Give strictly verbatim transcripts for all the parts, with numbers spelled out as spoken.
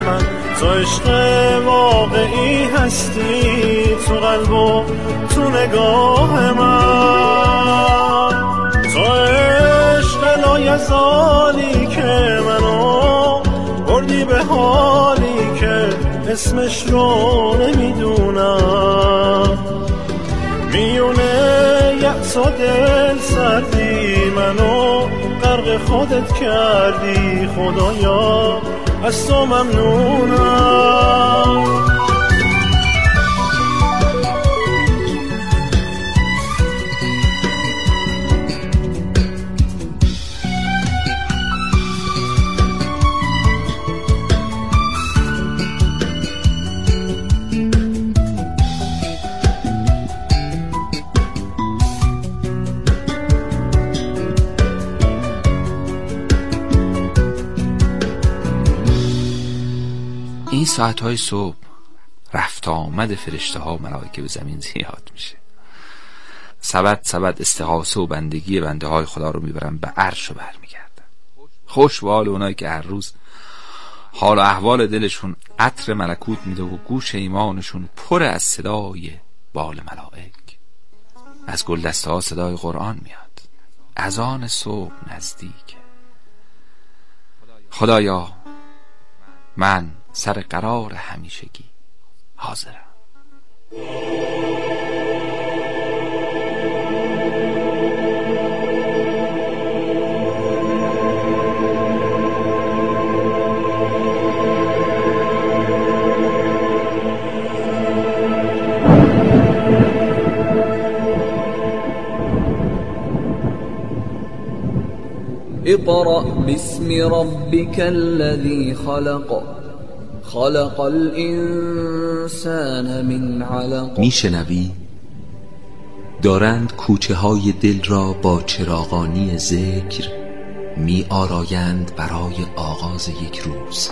من تو عشق واقعی هستی، تو قلب و تو نگاه من، تو عشق لایزالی که منو بردی به حالی که اسمش رو نمیدونم، میونه یأس و دل سردی منو غرق خودت کردی، خدایا از تو ممنونم. این ساعتهای صبح رفت آمد فرشته ها و ملائکه به زمین زیاد میشه. سبد سبد استغاثه و بندگی بنده های خدا رو میبرن به عرش و برمیگردن. خوش به حال اونایی که هر روز حال و احوال دلشون عطر ملکوت میده و گوش ایمانشون پر از صدای بال ملائک. از گلدسته ها صدای قرآن میاد. اذان صبح نزدیکه. خدایا من سر قرار همیشگی حاضرم. اقرأ باسم ربك الذي خلق خلق الانسان من علق. میشنوی؟ دارند کوچه های دل را با چراغانی ذکر می آرایند برای آغاز یک روز.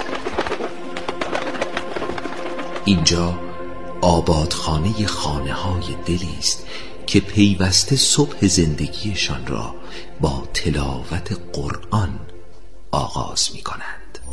اینجا آبادخانه خانه های دلی است که پیوسته صبح زندگیشان را با تلاوت قرآن آغاز می کنند.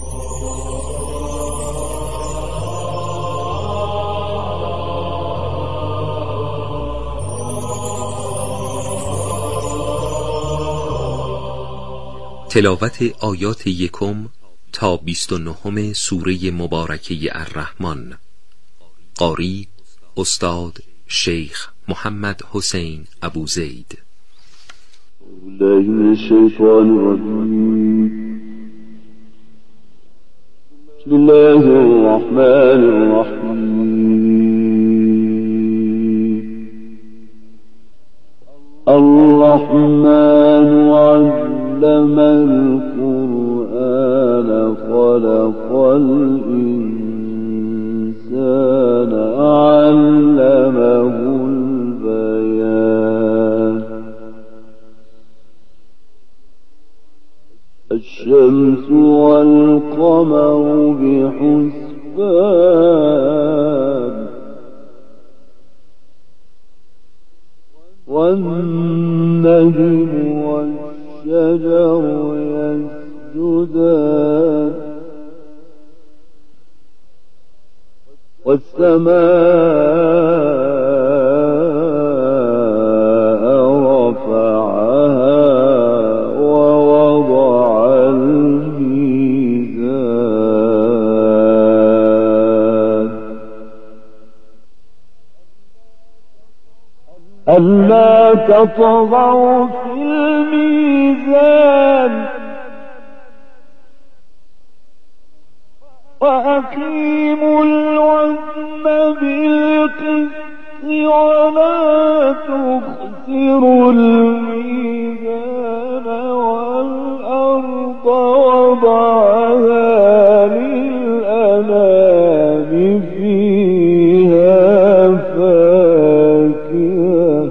تلاوت آیات یکم تا بیست و نهم سوره مبارکه الرحمن. قاری استاد شیخ محمد حسین ابو زید. بالله من الشیطان الرجیم. بسم الله الرحمن الرحیم. الرحمن علم القرآن خلق الإنسان علمه البيان. الشمس والقمر بحسبان والنجم والشجر يسجدان والسماء رفعها ووضع الميزان ألا تطغوا في الميزان وأقيموا الوزن بالقسط ولا تخسروا الميزان والأرض وضعها للأنام فيها فاكهة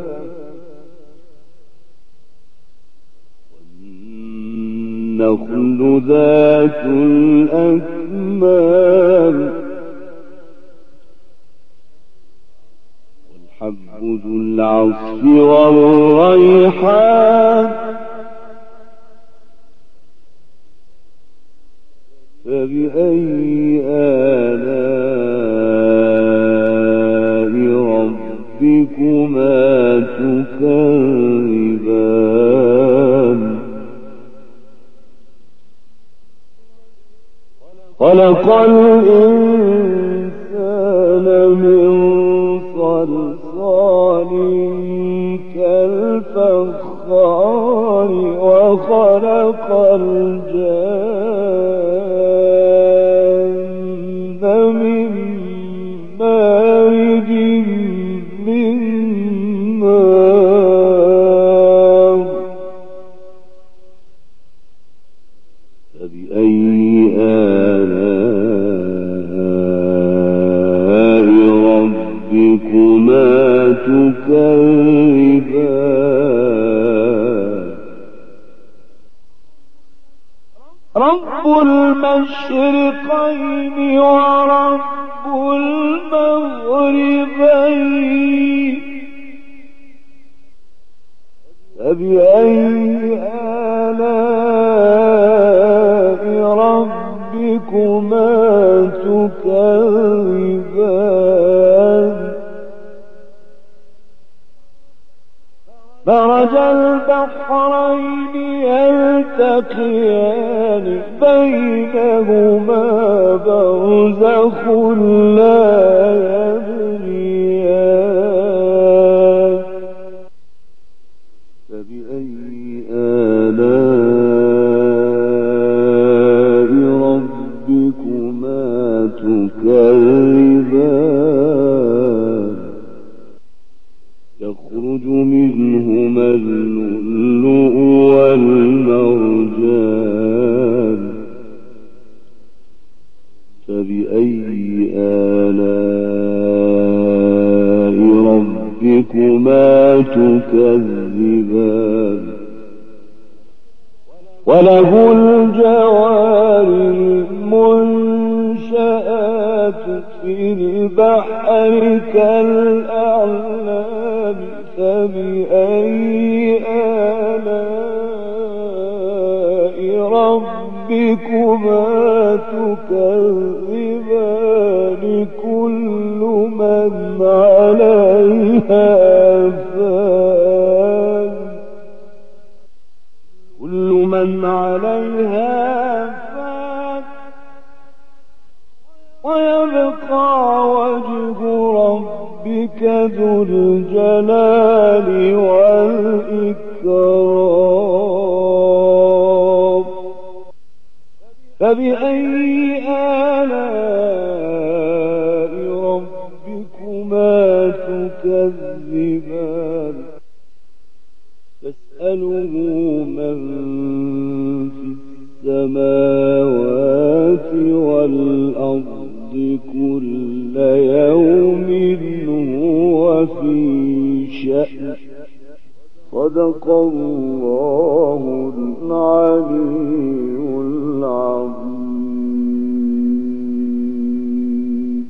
والنخل ذات الأكمام والحب ذو العصف والريحان فبأي خلق الإنسان من صلصال كالفخار وخلق الجن من مارج من نار فبأي آلاء ربكما تكذبان رب المشرقين ورب المغربين فبأي آلاء ربكما تكذبان مرج البحرين يلتقيان بينهما برزخ لا يبغيان فبأي آلاء ربكما تكذبان يخرج منهما اللؤلؤ والمرجان فبأي آلاء ربكما تكذبان وله الجوار المنشآت في البحر كالأعلام فبأي آلاء ربكما تكذبان كل من عليها فان كل من عليها فان ويبقى وجه ربك ذو الجلال والإكرام فبأي آلاء ربكما تكذبان تسأله من في السماوات والأرض كل يوم هو في شأن صدق الله العلي العظيم.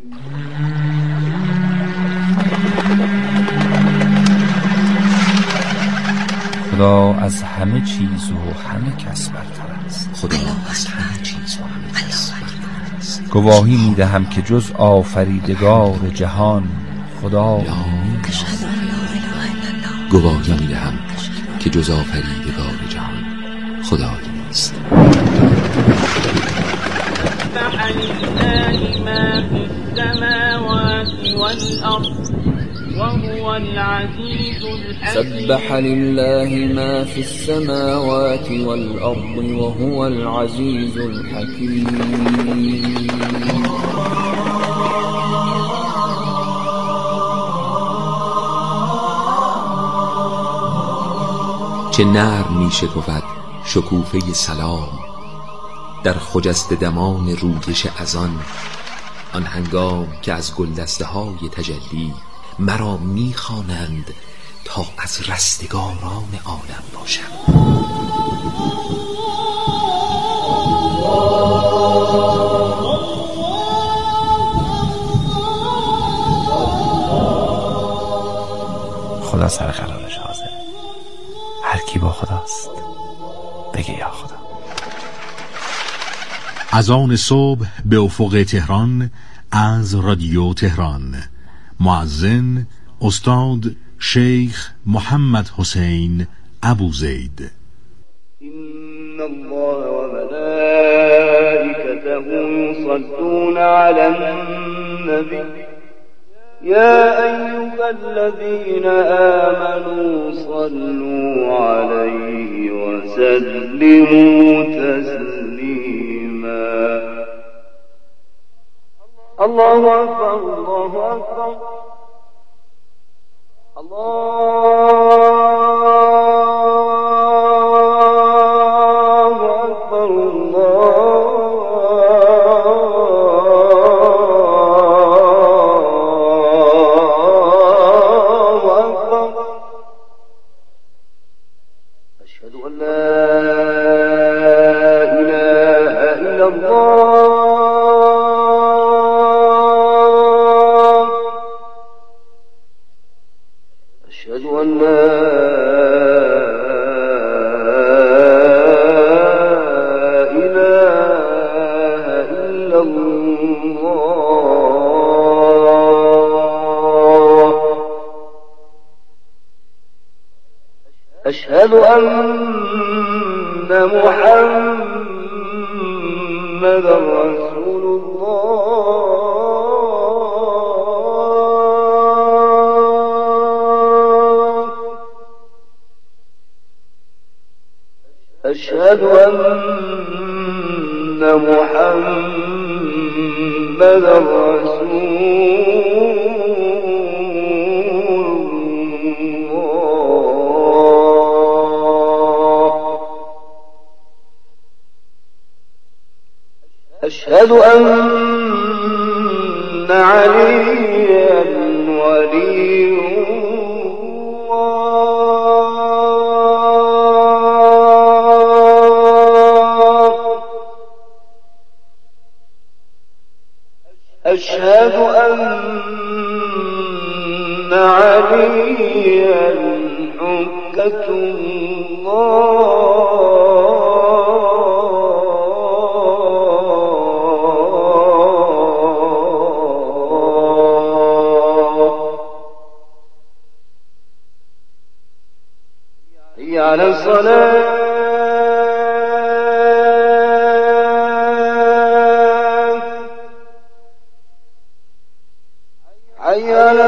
خدا از همه چیز و همه کس برتر است. خدا از همه چیز و همه کس برتر است. گواهی میدهم که جز آفریدگار جهان خدا نیست. گواهی میدهم که جز آفریدگار جهان خدا نیست. سبح لله ما في السماوات والأرض وهو العزيز الحكيم. چه نرم می شکفد شکوفه سلام در خجسته دمان رویش ازان، آن هنگام که از گلدسته های تجلی مرا می خوانند تا از رستگاران عالم باشم. خدا سر قرارش حاضر. هر کی با خداست بگه یا خدا. از آن صبح به افق تهران از رادیو تهران. مؤذن استاد شیخ محمد حسین ابوزید. إن الله وملائكته إنه يصلون على النبي يا أيها الذين آمنوا صلوا عليه وسلموا تسليما. الله أكبر الله أكبر الله أكبر الله أكبر. أشهد أن لا إله إلا الله. أشهد أن لا إله إلا الله. أشهد أن محمدا رسول الله. أشهد أن محمدا رسول الله. أشهد أن عليا ولي الله. أشهد أن عليا حجة الله. حي على الصلاة حي على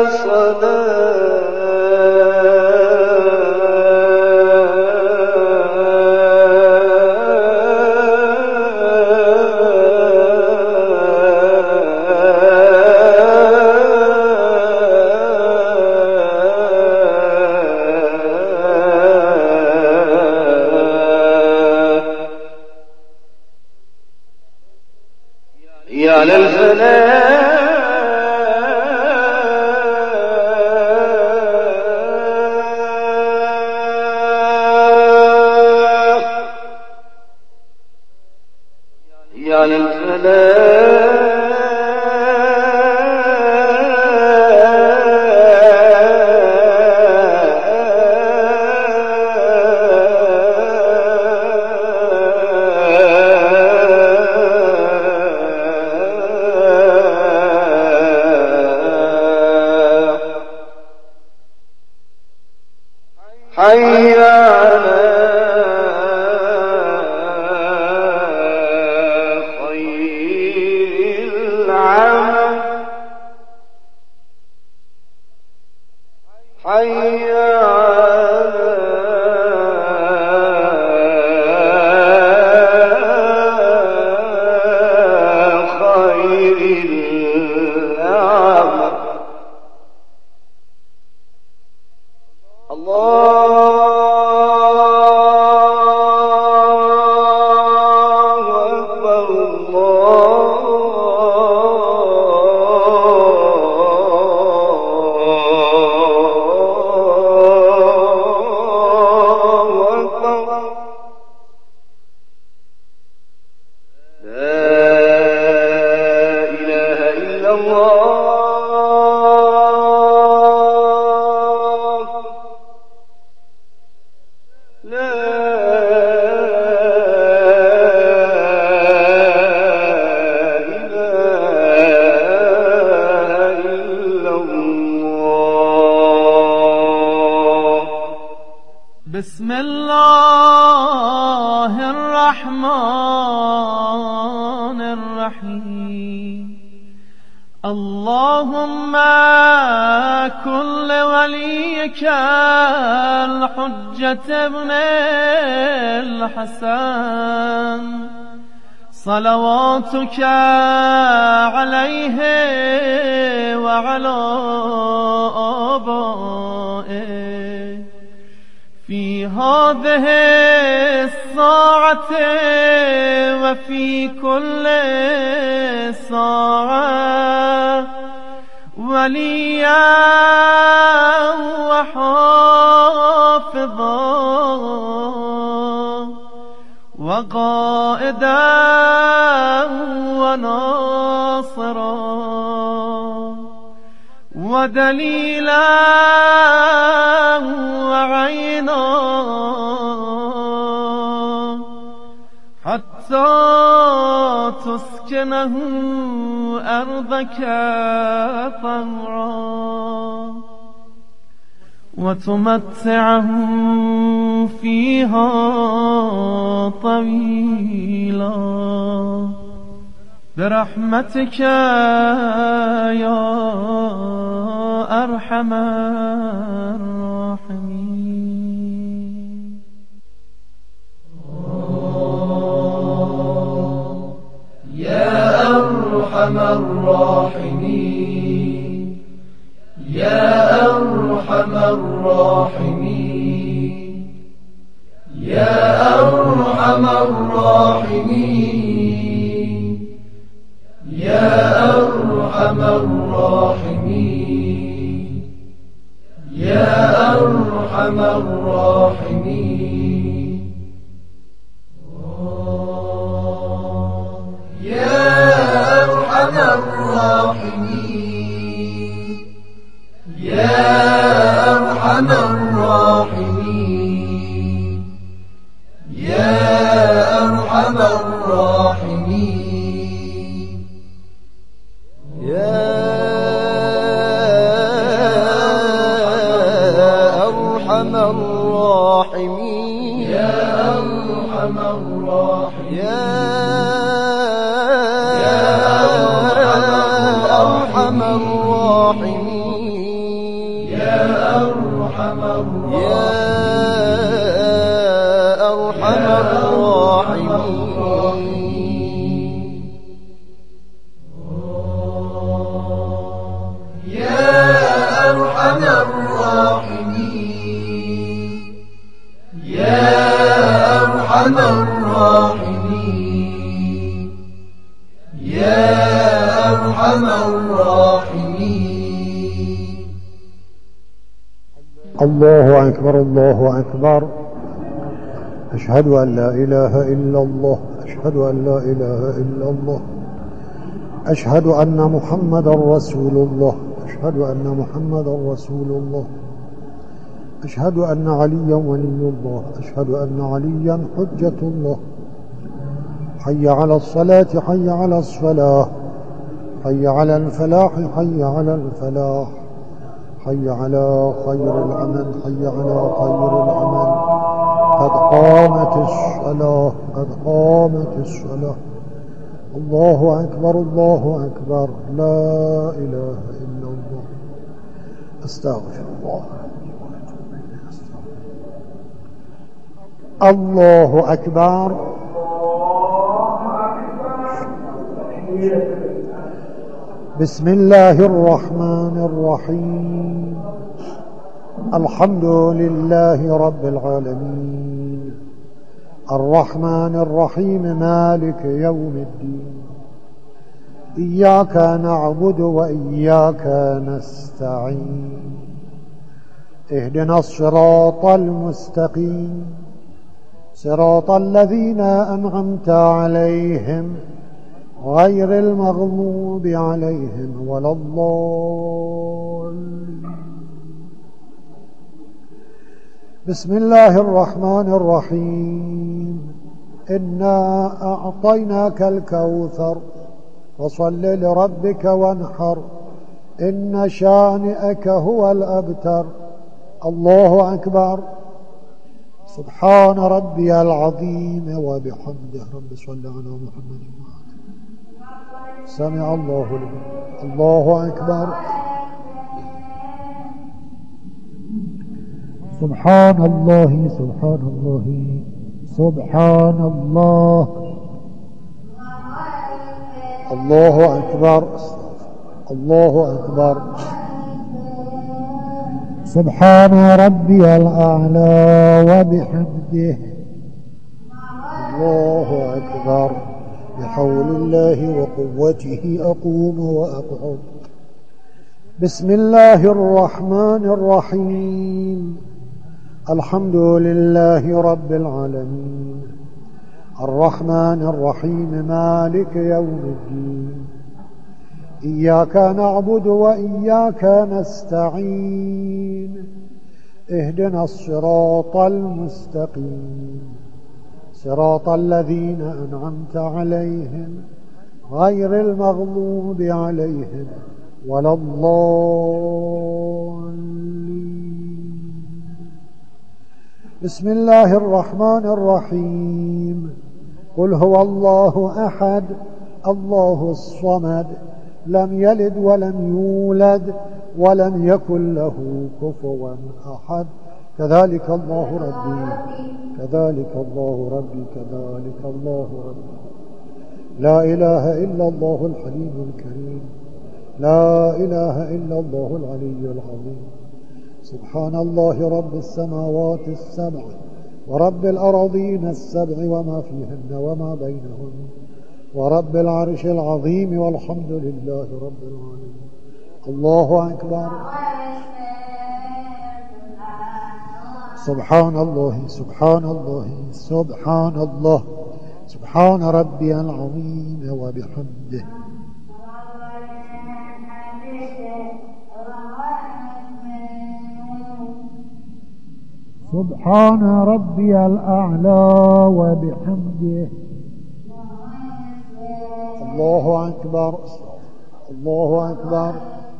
الصلاة. حي على الفلاح على الفلاح. حي على حي على خير الأعمال. الله أكبر الله أكبر. لا إله إلا الله. لا إله إلا الله. بسم الله الرحمن الرحيم. اللهم كن لوليك الحجة ابن الحسن صلواتك عليه وعلى آبائه في هذه الساعة وفي كل ساعة وليا وحافظا وقائدا وناصرا ودليلا وعينا حتى تسكنه أرضك طوعا وتمتعه فيها طويلا برحمتك يا أرحم الراحمين. يا أرحم الراحمين يا أرحم الراحمين يا أرحم الراحمين يا أرحم الراحمين يا أرحم الراحمين يا أرحم الراحمين يا أرحم الراحمين يا أرحم الراحمين يا أرحم الراحمين يا أرحم الراحمين يا أرحم الراحمين يا أرحم الراحمين يا أرحم الراحمين يا أرحم الراحمين يا أرحم الراحمين يا أرحم الراحمين. الله أكبر الله أكبر. أشهد أن لا إله إلا الله أشهد أن لا إله إلا الله أشهد أن محمدا رسول الله أشهد أن محمدا رسول الله أشهد أن عليا ولي الله أشهد أن عليا حجة الله. حي على الصلاة حي على الصلاة حي على الفلاح حي على الفلاح حي على خير العمل حي على خير العمل. قد قامت الصلاة قد قامت الصلاة. الله أكبر الله أكبر. لا إله إلا الله. أستغفر الله. الله أكبر. بسم الله الرحمن الرحيم. الحمد لله رب العالمين الرحمن الرحيم مالك يوم الدين. إياك نعبد وإياك نستعين. اهدنا الصراط المستقيم صراط الذين أنعمت عليهم غير المغضوب عليهم ولا الضالين. بسم الله الرحمن الرحيم. إنا أعطيناك الكوثر فصل لربك وانحر إن شانئك هو الأبتر. الله أكبر. سبحان ربي العظيم وبحمده. رب صل على محمد وعلى سمع الله لمن الله أكبر. سبحان الله سبحان الله سبحان الله. الله أكبر الله أكبر. سبحان ربي الأعلى وبحمده. الله أكبر. بحول الله وقوته أقوم وأقعد. بسم الله الرحمن الرحيم. الحمد لله رب العالمين الرحمن الرحيم مالك يوم الدين. إياك نعبد وإياك نستعين. اهدنا الصراط المستقيم صراط الذين أنعمت عليهم غير المغضوب عليهم ولا الضالين. بسم الله الرحمن الرحيم. قل هو الله أحد الله الصمد لم يلد ولم يولد ولم يكن له كفوا أحد. كذلك الله ربي كذلك الله ربي كذلك الله ربي. لا إله إلا الله الحليم الكريم. لا إله إلا الله العلي العظيم. سبحان الله رب السماوات السبع ورب الأراضين السبع وما فيهن وما بينهن ورب العرش العظيم والحمد لله رب العالمين. الله أكبر. سبحان الله سبحان الله سبحان الله سبحان ربي العظيم وبحمده. سبحان ربي الأعلى وبحمده. الله أكبر الله أكبر.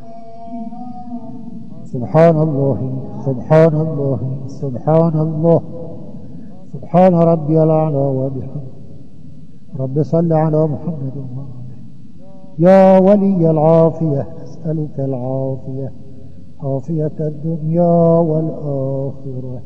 سبحان الله سبحان الله سبحان الله سبحان ربي الأعلى وبحمده. رب صل على محمد وآله. يا ولي العافية أسألك العافية عافية الدنيا والآخرة.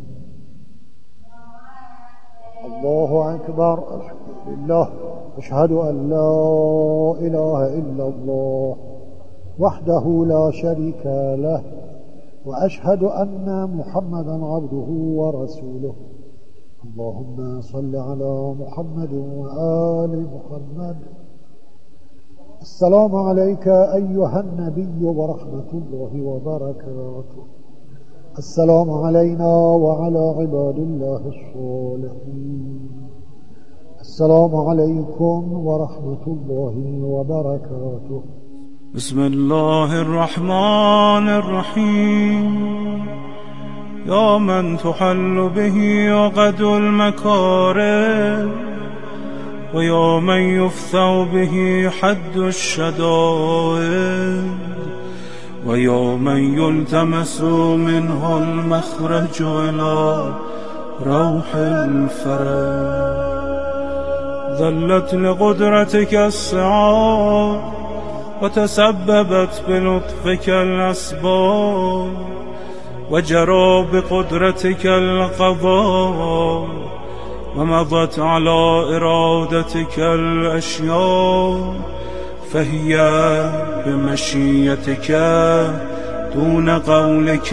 الله أكبر. الحمد لله. أشهد أن لا إله إلا الله وحده لا شريك له وأشهد أن محمدا عبده ورسوله. اللهم صل على محمد وآل محمد. السلام عليك أيها النبي ورحمة الله وبركاته. السلام علينا وعلى عباد الله الصالحين. السلام عليكم ورحمة الله وبركاته. بسم الله الرحمن الرحيم. يا من تحل به عقد المكارم ويا من يفتح به حد الشدائد ويا من يلتمس منه المخرج إلى روح الفرج. ذلت لقدرتك السعاد وتسببت بلطفك الأسباب وجرى بقدرتك القضاء ومضت على إرادتك الأشياء فهي بمشيتك دون قولك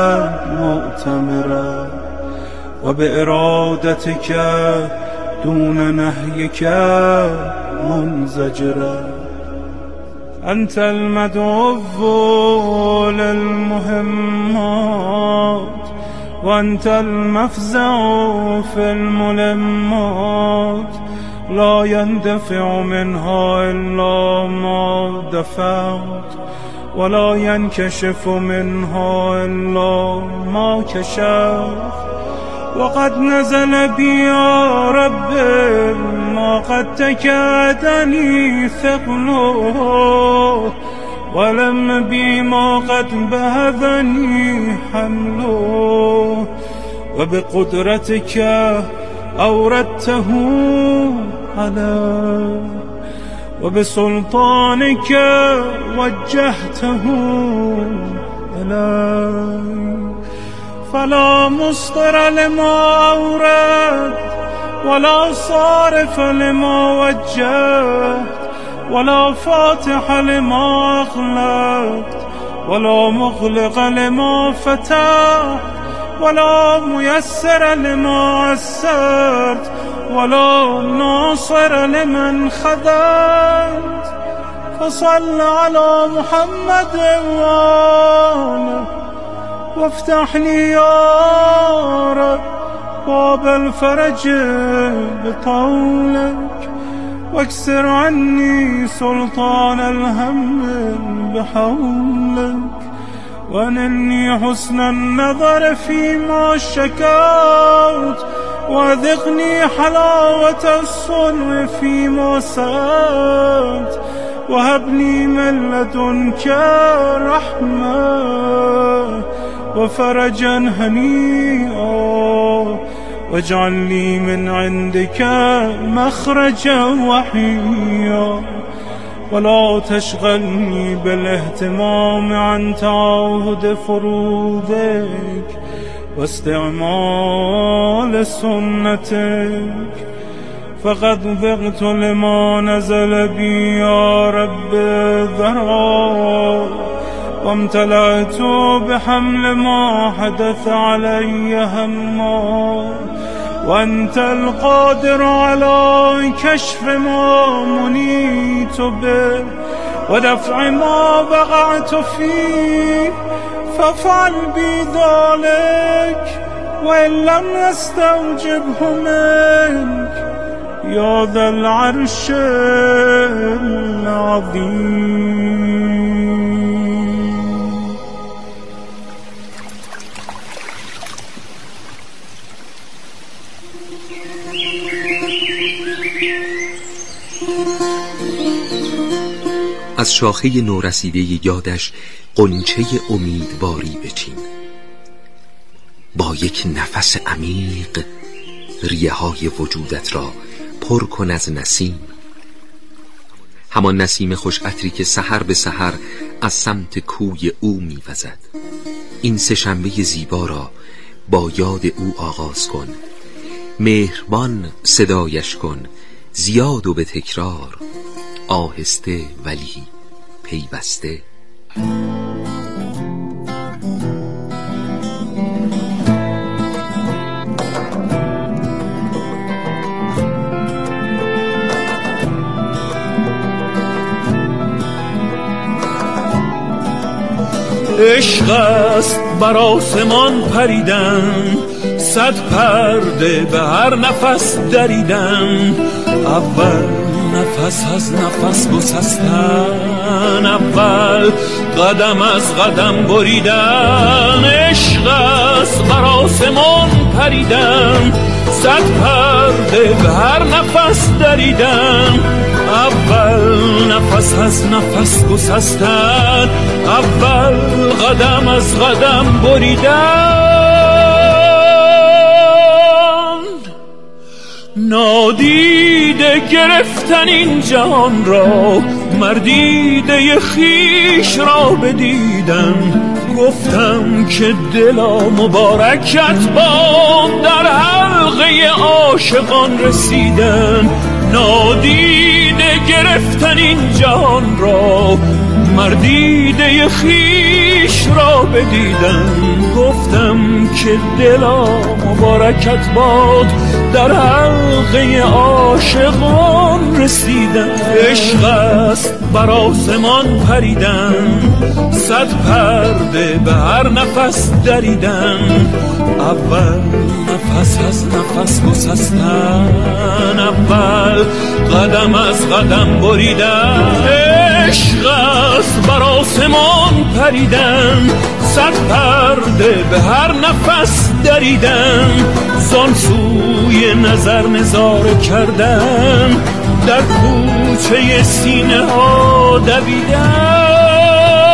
مؤتمرة وبإرادتك دون نهيك منزجرة. أنت المدعو للمهمات وأنت المفزع في الملمات. لا يندفع منها إلا ما دفعت ولا ينكشف منها إلا ما كشفت. وقد نزل بي يا رب ما قد تكادني ثقله ولم بي ما قد بهذني حمله. وبقدرتك أوردته على وبسلطانك وجهته إلي فلا مصدر لما أورد ولا صارف لما وجهت ولا فاتح لما أغلقت ولا مغلق لما فتحت ولا ميسر لما عسرت ولا ناصر لمن خذلت فصل على محمد وآله وافتح لي يا رب باب الفرج بطولك واكسر عني سلطان الهم بحولك وانني حسن النظر فيما شكوت وذقني حلاوة الصنع فيما سألت وهبني من لدنك رحمة وفرجا هنيئا واجعل لي من عندك مخرجا وحيا ولا تشغلني بالاهتمام عن تعاهد فروضك واستعمال سنتك فقد ذقت لما نزل بي يا رب ذرا وامتلأت بحمل ما حدث علي هما وأنت القادر على كشف ما منيت به ودفع ما وقعت فيه فافعل بي ذلك وإن لم يستوجبه منك يا ذا العرش العظيم. از شاخه نورسیده یادش غنچه امیدواری بچین، با یک نفس عمیق ریه های وجودت را پر کن از نسیم، همان نسیم خوش عطری که سحر به سحر از سمت کوی او میوزد. این سه شنبه زیبا را با یاد او آغاز کن، مهربان صدایش کن، زیاد و به تکرار، آهسته ولی پیوسته. عشق است بر آسمان پریدن، صد پرده به هر نفس دریدن، اول نفس از نفس گسستن، اول قدم از قدم بریدن. عشق است بر آسمان پریدن، صد پرده به هر نفس دریدن، اول نفس از نفس گسستن، اول قدم از قدم بریدن. نادیده گرفتن این جهان را، مردیده خیش را بدیدن. گفتم که دلا مبارکت باد، در حلقه عاشقان رسیدن. نادیده گرفتن این جهان را، مردیده خیش را بدیدن. گفتم که دلا مبارکت باد، در حلقه عاشقان رسیدن. عشق است بر آسمان پریدن، صد پرده به هر نفس دریدن، اول نفس از نفس گسستن، اول قدم از قدم بریدن. عشق است بر آسمان پریدن، صد پرده به هر نفس دریدن، زان سوی نظر نظاره کردن، در کوچه سینه ها دویدن.